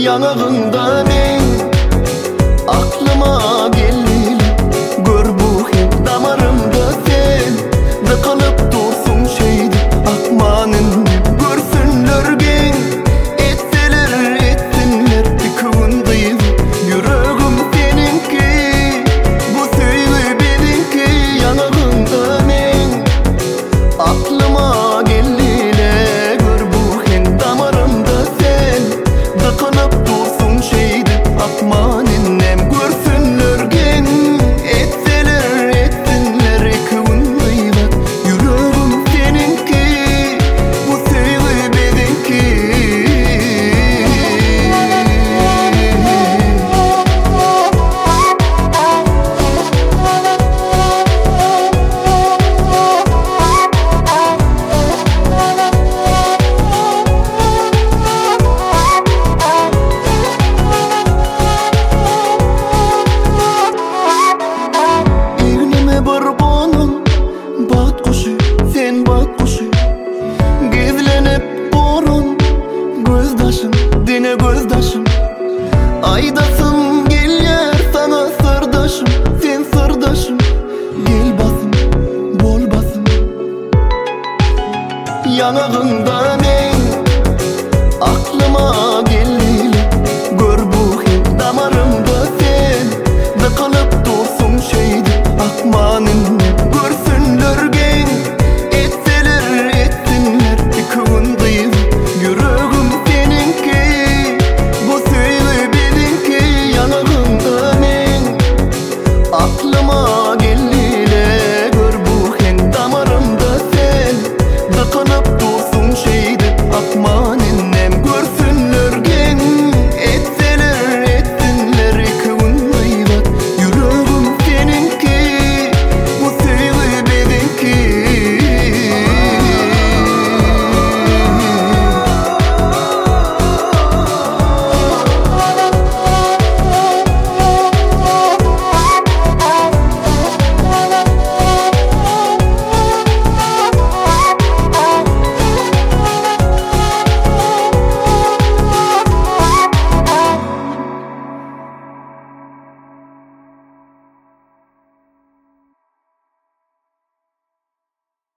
yanağında men aklıma geldi. Gör bu hem damarımda sen dıkılıp dursun şeydi akmanın görsünler gen etseler etsinler kıvındıydı yüreğim seninki bu söyle benimki yanağında men aklıma geldi. Dine gözdaşım aydasın gel yer sana sırdaşım sen sırdaşım gel basım bol basım yanağında